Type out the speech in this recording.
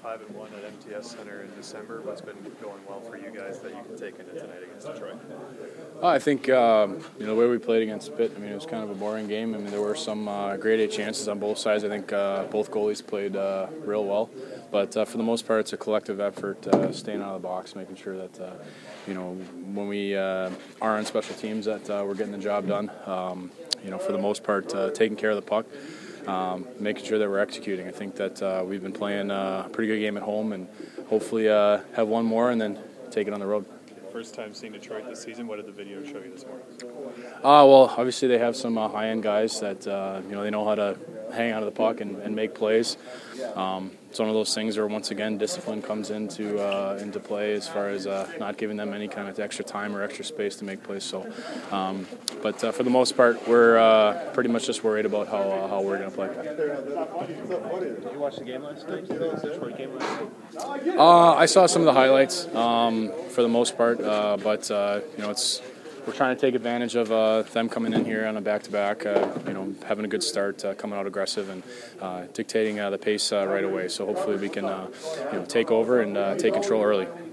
5-1 at MTS Center in December. What's been going well for you guys that you can take into tonight against Detroit? I think the way we played against Pitt, it was kind of a boring game. There were some grade A chances on both sides. I think both goalies played real well. But for the most part, it's a collective effort, staying out of the box, making sure that when we are on special teams that we're getting the job done. For the most part, taking care of the puck, making sure that we're executing. I think that we've been playing a pretty good game at home, and hopefully have one more and then take it on the road. First time seeing Detroit this season. What did the video show you this morning? Well, obviously they have some high-end guys that they know how to hang out of the puck and make plays. It's one of those things where, once again, discipline comes into play as far as not giving them any kind of extra time or extra space to make plays. So, but for the most part, we're pretty much just worried about how we're going to play. Did you watch the game last night? Detroit game last night? I saw some of the highlights for the most part, but we're trying to take advantage of them coming in here on a back-to-back, having a good start, coming out aggressive and dictating the pace right away. So hopefully we can take over and take control early.